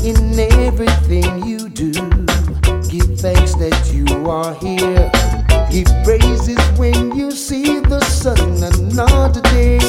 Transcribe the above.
in everything you do. Give thanks that you are here. Give praises when you see the sun another day.